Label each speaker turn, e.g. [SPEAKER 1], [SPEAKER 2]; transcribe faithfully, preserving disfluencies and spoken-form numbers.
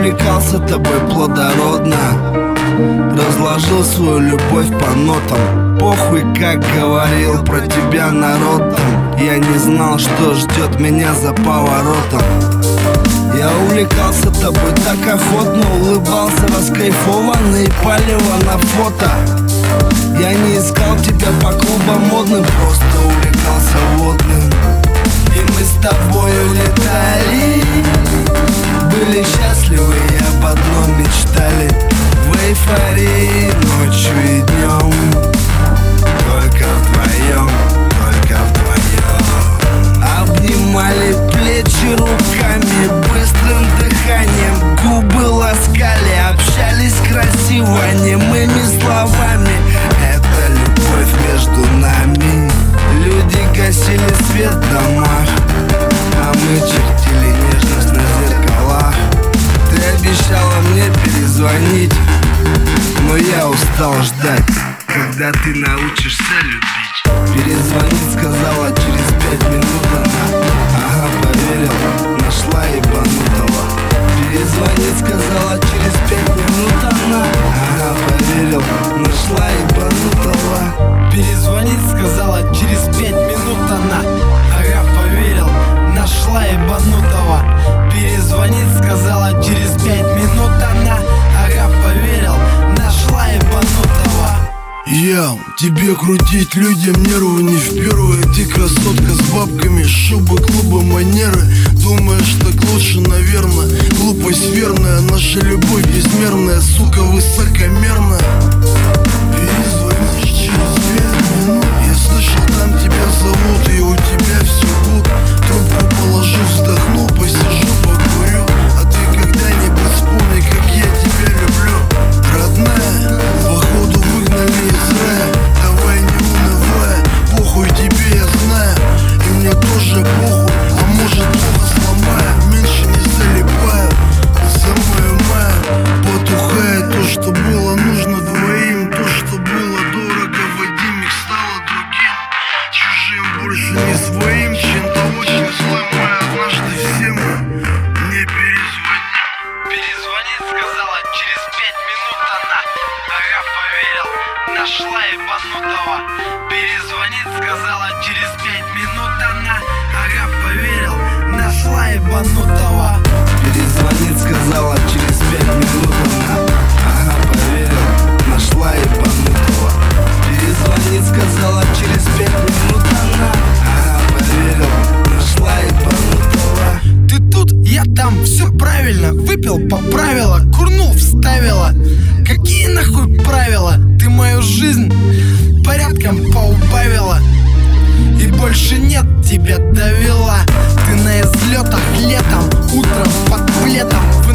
[SPEAKER 1] увлекался тобой плодородно, разложил свою любовь по нотам. Похуй, как говорил про тебя народ там. Я не знал, что ждет меня за поворотом. Я увлекался тобой так охотно, улыбался раскайфованно и палево на фото. Я не искал тебя по клубам модным, просто увлекался водным. И мы с тобой улетали, были счастливы и об одном мечтали. В эйфории ночью и днем, только вдвоем, только вдвоем. Обнимали плечи руками, быстрым дыханием губы ласкали, общались красиво, немыми словами. Это любовь между нами. Люди гасили свет в домах, а мы чертили нежность на зеркалах. Ты обещала мне перезвонить, но я устал ждать, когда ты научишься любить. Перезвонить сказала через пять минут она. Ага, поверил, нашла ебанутого. Перезвонить сказала через пять минут она. Ага, поверил, нашла ебанутого.
[SPEAKER 2] Перезвонить сказала через пять минут она. Ага, поверил, нашла ебанутого. Перезвонить сказала через пять минут она. Ага, поверил, нашла ебанутого.
[SPEAKER 3] Я, тебе крутить людям нервы не впервые. Ты красотка с бабками, шубы, клубы, манеры. Думаешь, так лучше, наверное. Глупость верная, наша любовь безмерная, сука, высокомерная. Перезвонишь через пять минут. Я слышал, там тебя зовут, и у тебя все гуд. Трубку положу, вздохну, посижу, покурю. А ты когда-нибудь вспомни, как я тебя люблю. Родная, походу выгнали из рая. Давай не унывай, похуй тебе, я знаю. И мне тоже похуй, а может плохо сломаю. Меньше не залипаю, самое мое. Потухает то, что было нужно двоим. То, что было дорого в один миг, стало другим. Чужим больше не своим. Чем-то очень злой мой, однажды все мы. Не перезвони.
[SPEAKER 2] Перезвонить сказала через пять минут она. Ага, поверил, нашла ебанутого. Перезвонить сказала через пять минут она. Ага, поверил, нашла ебанутого.
[SPEAKER 1] Перезвонить сказала через пять минут она. Ага, поверил, нашла ебанутого. Перезвонить сказала через пять минут она. Ага, поверил, нашла ебанутого.
[SPEAKER 2] Ты тут, я там, все правильно. Выпил, поправила, курнул, вставила. Какие нахуй правила? Ты мою жизнь порядком поубавила. И больше нет, тебя довела. Ты на излетах летом, утром под пледом. В